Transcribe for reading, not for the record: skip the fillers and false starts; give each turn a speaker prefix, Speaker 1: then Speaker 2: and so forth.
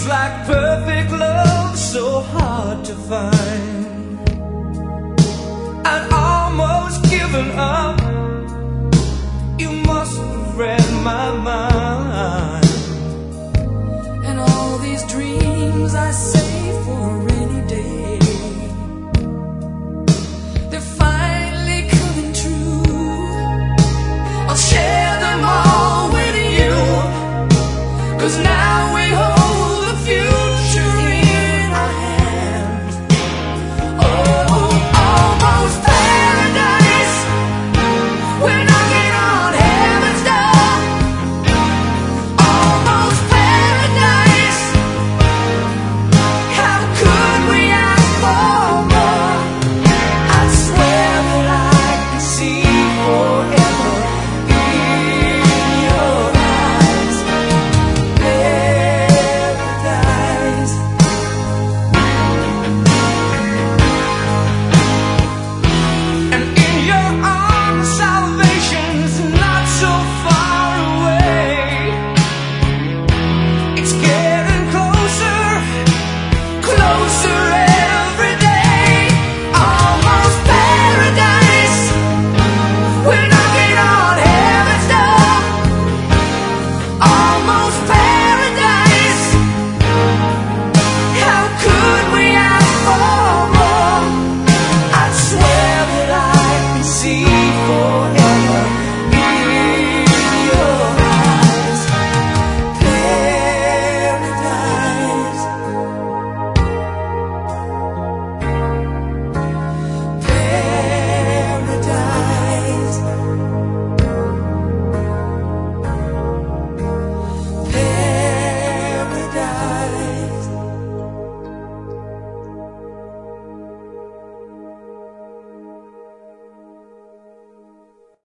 Speaker 1: like perfect love, so hard to find. I'd almost given up. You must have read my mind. And all these dreams I save for a rainy day, they're finally coming true. I'll share them all with you, 'cause now